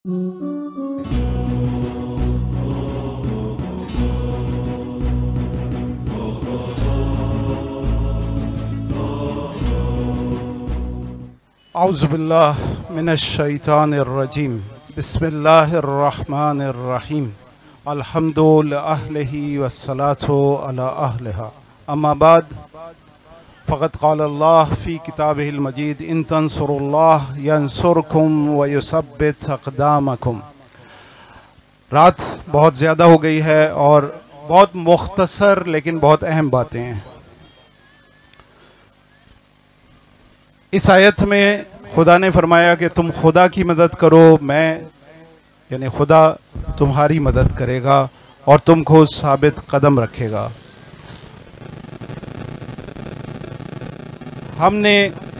औज़ुबिल्लाह मिनश्शैतानिर्रजीम बिस्मिल्लाहिर्रहमानिर्रहीम अल्हम्दुलिल्लाह वस्सलातु अला अहलिहा अम्मा बाद फ़क़द क़ालल्लाह फ़ी किताबिहिल मजीद इन तंसुरुल्लाह यंसुरकुम व युसब्बित अक़दामकुम। रात बहुत ज़्यादा हो गई है और बहुत मुख्तसर लेकिन बहुत अहम बातें हैं। इस आयत में खुदा ने फरमाया कि तुम खुदा की मदद करो, मैं यानी खुदा तुम्हारी मदद करेगा और तुमको साबित कदम रखेगा। हमने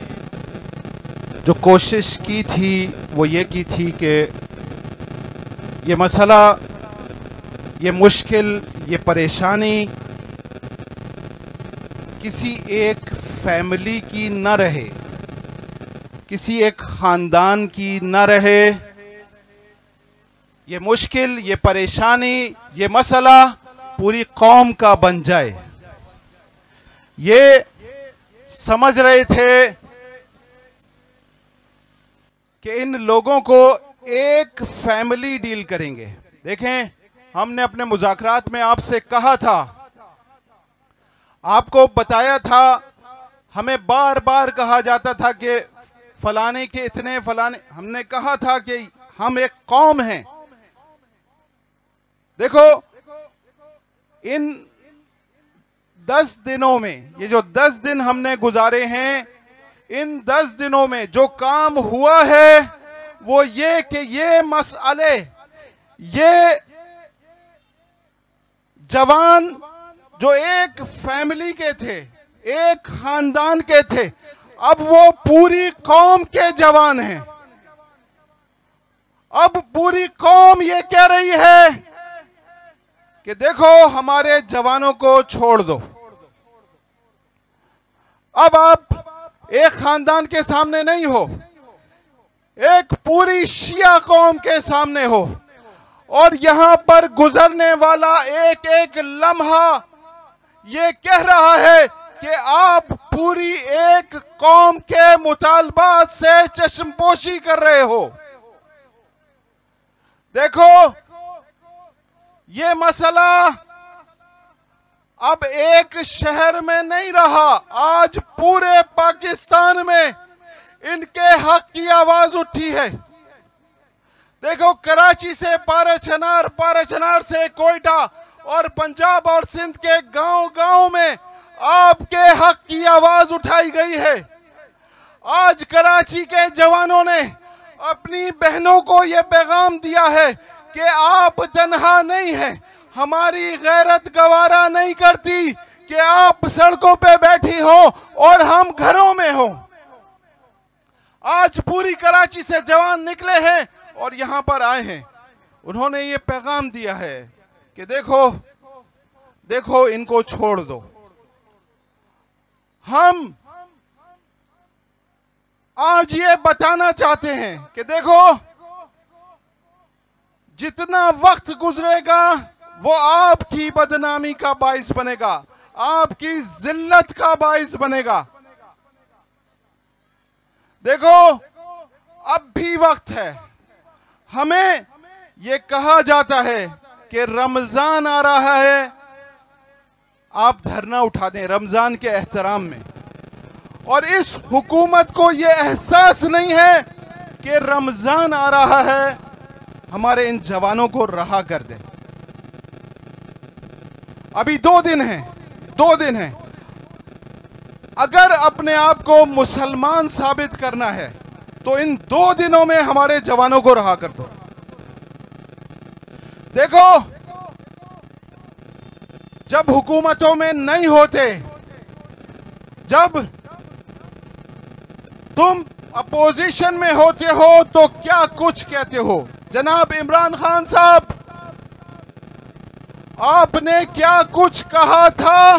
जो कोशिश की थी वो ये की थी कि ये मसला, ये मुश्किल, ये परेशानी किसी एक फैमिली की न रहे, किसी एक ख़ानदान की न रहे। ये मुश्किल, ये परेशानी, ये मसला पूरी कौम का बन जाए। ये समझ रहे थे कि इन लोगों को एक फैमिली डील करेंगे। देखें, हमने अपने मुज़ाकरात में आपसे कहा था, आपको बताया था, हमें बार बार कहा जाता था कि फलाने के इतने, फलाने, हमने कहा था कि हम एक कौम हैं। देखो, इन 10 दिनों में, ये जो 10 दिन हमने गुजारे हैं, इन 10 दिनों में जो काम हुआ है वो ये कि ये मसले, ये जवान जो एक फैमिली के थे, एक खानदान के थे, अब वो पूरी कौम के जवान हैं। अब पूरी कौम ये कह रही है कि देखो, हमारे जवानों को छोड़ दो। अब आप एक खानदान के सामने नहीं हो, एक पूरी शिया कौम के सामने हो, और यहां पर गुजरने वाला एक एक लम्हा ये कह रहा है कि आप पूरी एक कौम के मुतालबात से चश्मपोशी कर रहे हो। देखो, ये मसला अब एक शहर में नहीं रहा, आज पूरे पाकिस्तान में इनके हक की आवाज उठी है। देखो, कराची से पाराचनार, पाराचनार से कोयटा और पंजाब और सिंध के गांव गांव में आपके हक की आवाज उठाई गई है। आज कराची के जवानों ने अपनी बहनों को यह पैगाम दिया है कि आप तन्हा नहीं हैं, हमारी गैरत गवारा नहीं करती कि आप सड़कों पे बैठी हो और हम घरों में हो। आज पूरी कराची से जवान निकले हैं और यहां पर आए हैं। उन्होंने ये पैगाम दिया है कि देखो, देखो, इनको छोड़ दो। हम आज ये बताना चाहते हैं कि देखो, जितना वक्त गुजरेगा वो आपकी बदनामी का बाइस बनेगा, आपकी जिल्लत का बाइस बनेगा। देखो, अब भी वक्त है। हमें ये कहा जाता है कि रमजान आ रहा है, आप धरना उठा दें रमजान के एहतराम में, और इस हुकूमत को ये एहसास नहीं है कि रमजान आ रहा है, हमारे इन जवानों को रहा कर दे। अभी 2 दिन हैं, 2 दिन हैं। अगर अपने आप को मुसलमान साबित करना है तो इन 2 दिनों में हमारे जवानों को रहा कर दो। देखो, जब हुकूमतों में नहीं होते, जब तुम अपोजिशन में होते हो तो क्या कुछ कहते हो। जनाब इमरान खान साहब, आपने क्या कुछ कहा था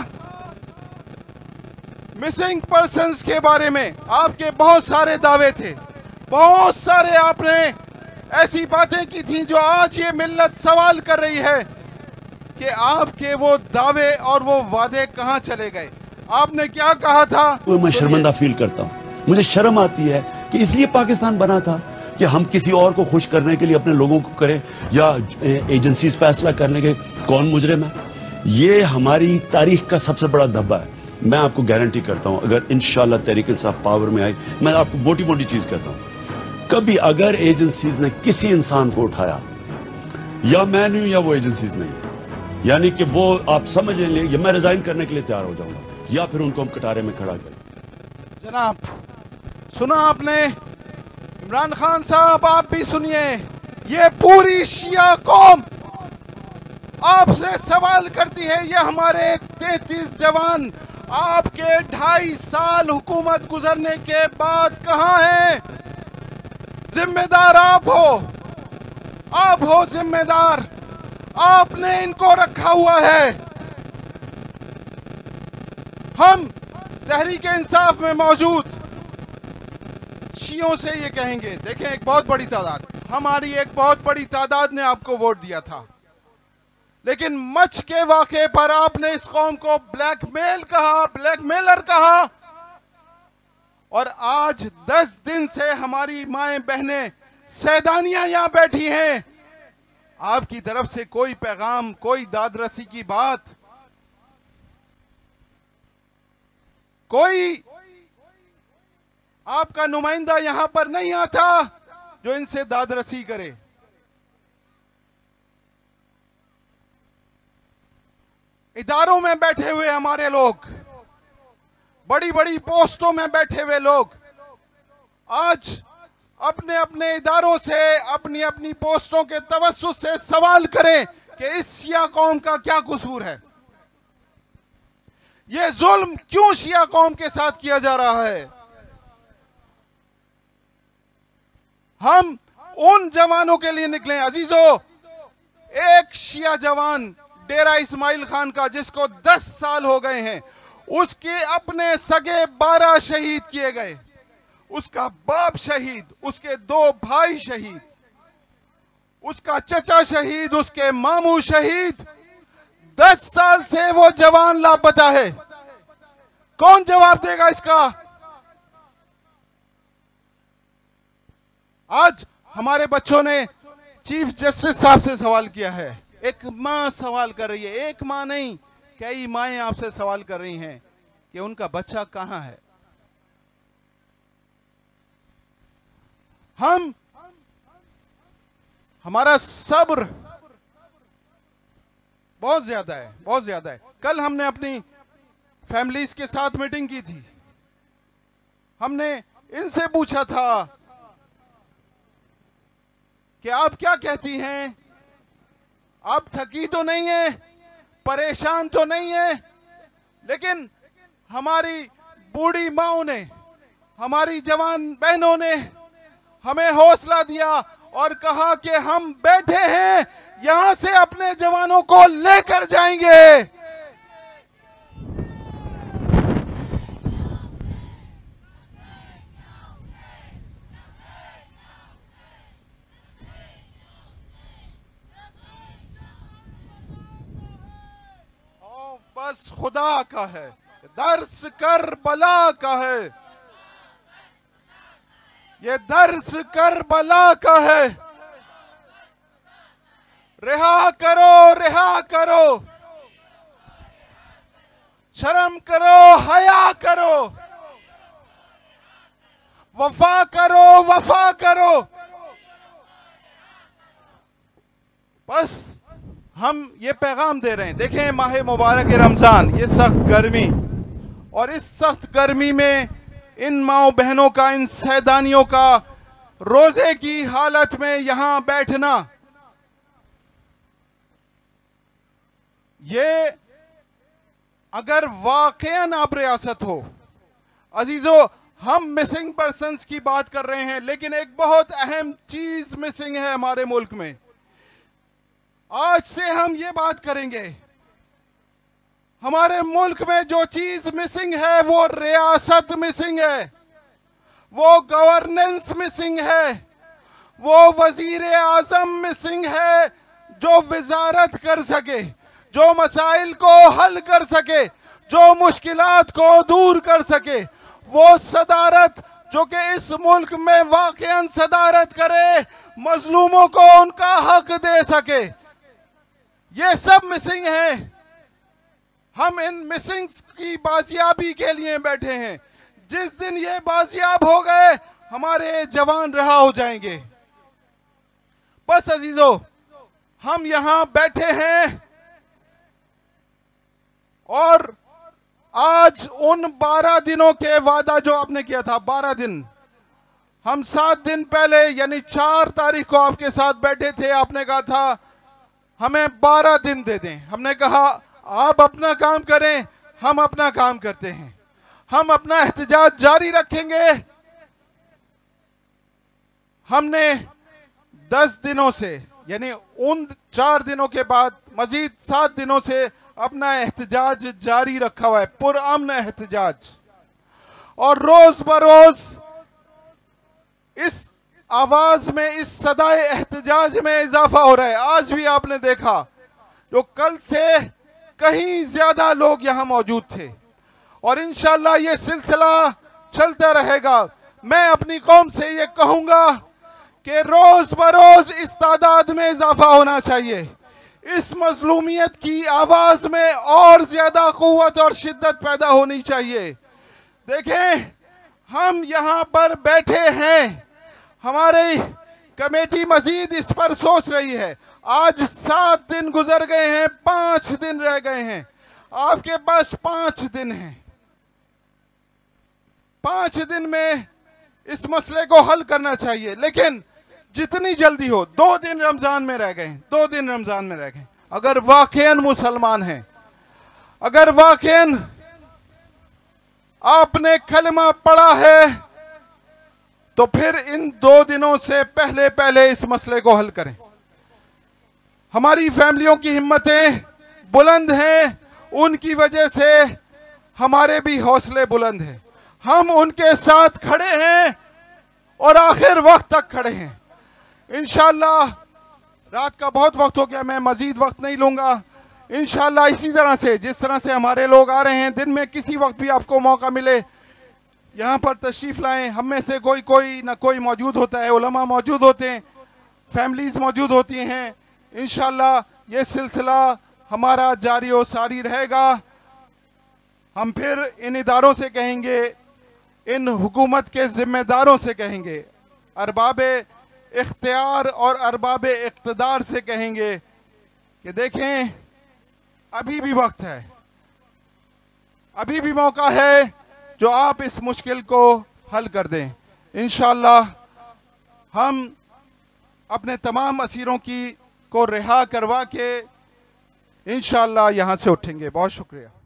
मिसिंग पर्सन्स के बारे में। आपके बहुत सारे दावे थे, बहुत सारे आपने ऐसी बातें की थी जो आज ये मिल्लत सवाल कर रही है कि आपके वो दावे और वो वादे कहां चले गए। आपने क्या कहा था? वो मैं शर्मिंदा फील करता हूँ, मुझे शर्म आती है कि इसलिए पाकिस्तान बना था कि हम किसी और को खुश करने के लिए अपने लोगों को करें या एजेंसीज फैसला करने के कौन मुजरिम है। ये हमारी तारीख का सबसे बड़ा धब्बा है। मैं आपको गारंटी करता हूं अगर इंशाल्लाह तहरीक इंसाफ पावर में आई, मैं आपको मोटी मोटी चीज कहता हूं, कभी अगर एजेंसीज ने किसी इंसान को उठाया, या मैं नहीं या वो एजेंसीज नहीं, यानी कि वो आप समझ लें या मैं रिजाइन करने के लिए तैयार हो जाऊंगा या फिर उनको हम कटारे में खड़ा करें। जनाब, सुना आपने? इमरान खान साहब आप भी सुनिए। ये पूरी शिया कौम आपसे सवाल करती है, ये हमारे 33 जवान आपके 2.5 साल हुकूमत गुजरने के बाद कहां हैं? जिम्मेदार आप हो जिम्मेदार। आपने इनको रखा हुआ है। हम तहरीक इंसाफ में मौजूद शियों से ये कहेंगे, देखें एक बहुत बड़ी तादाद, हमारी एक बहुत बड़ी तादाद ने आपको वोट दिया था, लेकिन मच के वाक़े पर आपने इस कौम को ब्लैकमेल कहा, ब्लैकमेलर कहा। और आज 10 दिन से हमारी माएं बहनें सैदानियां यहां बैठी हैं। आपकी तरफ से कोई पैगाम, कोई दादरसी की बात, कोई आपका नुमाइंदा यहां पर नहीं आता जो इनसे दादरसी करे। इदारों में बैठे हुए हमारे लोग, बड़ी बड़ी पोस्टों में बैठे हुए लोग आज अपने अपने इदारों से, अपनी अपनी पोस्टों के तवस्सुस से सवाल करें कि इस शिया कौम का क्या कसूर है, ये जुल्म क्यों शिया कौम के साथ किया जा रहा है। हम उन जवानों के लिए निकले अजीजों। एक शिया जवान डेरा इस्माइल खान का, जिसको 10 साल हो गए हैं, उसके अपने सगे 12 शहीद किए गए, उसका बाप शहीद, उसके 2 भाई शहीद, उसका चचा शहीद, उसके मामू शहीद। 10 साल से वो जवान लापता है। कौन जवाब देगा इसका? आज हमारे बच्चों ने चीफ जस्टिस साहब से सवाल किया है। एक मां सवाल कर रही है, एक मां नहीं, कई माएं आपसे सवाल कर रही हैं कि उनका बच्चा कहां है। हमारा सब्र बहुत ज्यादा है, बहुत ज्यादा है। कल हमने अपनी फैमिलीज के साथ मीटिंग की थी। हमने इनसे पूछा था कि आप क्या कहती हैं, आप थकी तो नहीं है, परेशान तो नहीं है, लेकिन हमारी बूढ़ी माओं ने, हमारी जवान बहनों ने हमें हौसला दिया और कहा कि हम बैठे हैं, यहां से अपने जवानों को लेकर जाएंगे। बस खुदा का है, दर्स करबला का है, ये दर्स करबला का है। रिहा करो, रिहा करो, शर्म करो, हया करो, वफा करो, वफा करो। बस हम ये पैगाम दे रहे हैं। देखें, माह मुबारक रमजान, ये सख्त गर्मी, और इस सख्त गर्मी में इन माओ बहनों का, इन सैदानियों का रोजे की हालत में यहां बैठना, ये अगर वाकईन आप रियासत हो, अजीजों, हम मिसिंग पर्सन्स की बात कर रहे हैं, लेकिन एक बहुत अहम चीज मिसिंग है हमारे मुल्क में। आज से हम ये बात करेंगे, हमारे मुल्क में जो चीज मिसिंग है वो रियासत मिसिंग है, वो गवर्नेंस मिसिंग है, वो वजीर आजम मिसिंग है जो वजारत कर सके, जो मसाइल को हल कर सके, जो मुश्किलात को दूर कर सके। वो सदारत जो कि इस मुल्क में वाकईन सदारत करे, मजलूमों को उनका हक दे सके। ये सब मिसिंग हैं। हम इन मिसिंग्स की बाजियाबी के लिए बैठे हैं। जिस दिन ये बाजियाब हो गए, हमारे जवान रहा हो जाएंगे। बस अजीजों, हम यहां बैठे हैं और आज उन 12 दिनों के वादा जो आपने किया था, 12 दिन, हम 7 दिन पहले यानी 4 तारीख को आपके साथ बैठे थे। आपने कहा था हमें 12 दिन दे दें। हमने कहा आप अपना काम करें, हम अपना काम करते हैं। हम अपना एहतजाज जारी रखेंगे। हमने 10 दिनों से यानी उन 4 दिनों के बाद मजीद 7 दिनों से अपना एहतजाज जारी रखा हुआ है, पुरअमन एहतजाज। और रोज बरोज इस आवाज में, इस सदाए एहतजाज में इजाफा हो रहा है। आज भी आपने देखा जो कल से कहीं ज्यादा लोग यहां मौजूद थे और इंशाअल्लाह ये सिलसिला चलता रहेगा। मैं अपनी कौम से ये कहूंगा कि रोज बरोज इस तादाद में इजाफा होना चाहिए। इस मजलूमियत की आवाज में और ज्यादा कुव्वत और शिद्दत पैदा होनी चाहिए। देखें, हम यहां पर बैठे हैं, हमारी कमेटी मजीद इस पर सोच रही है। आज 7 दिन गुजर गए हैं, 5 दिन रह गए हैं। आपके पास 5 दिन हैं। 5 दिन में इस मसले को हल करना चाहिए, लेकिन जितनी जल्दी हो। 2 दिन रमजान में रह गए, 2 दिन रमजान में रह गए। अगर वाकईन मुसलमान हैं, अगर वाकईन आपने कलमा पढ़ा है, तो फिर इन 2 दिनों से पहले पहले इस मसले को हल करें। हमारी फैमिलियों की हिम्मतें बुलंद हैं, उनकी वजह से हमारे भी हौसले बुलंद हैं। हम उनके साथ खड़े हैं और आखिर वक्त तक खड़े हैं। इंशाअल्लाह रात का बहुत वक्त हो गया, मैं मजीद वक्त नहीं लूंगा। इंशाअल्लाह इसी तरह से, जिस तरह से हमारे लोग आ रहे हैं, दिन में किसी वक्त भी आपको मौका मिले यहाँ पर तशरीफ लाएं। हम में से कोई ना कोई मौजूद होता है, उलमा मौजूद होते हैं, फैमिलीज मौजूद होती हैं। इंशाअल्लाह ये सिलसिला हमारा जारी और सारी रहेगा। हम फिर इन इदारों से कहेंगे, इन हुकूमत के जिम्मेदारों से कहेंगे, अरबाब इख्तियार और अरबाब इक़्तिदार से कहेंगे कि देखें, अभी भी वक्त है, अभी भी मौका है जो आप इस मुश्किल को हल कर दें। इंशाअल्लाह हम अपने तमाम असीरों को रिहा करवा के इंशाअल्लाह यहाँ से उठेंगे। बहुत शुक्रिया।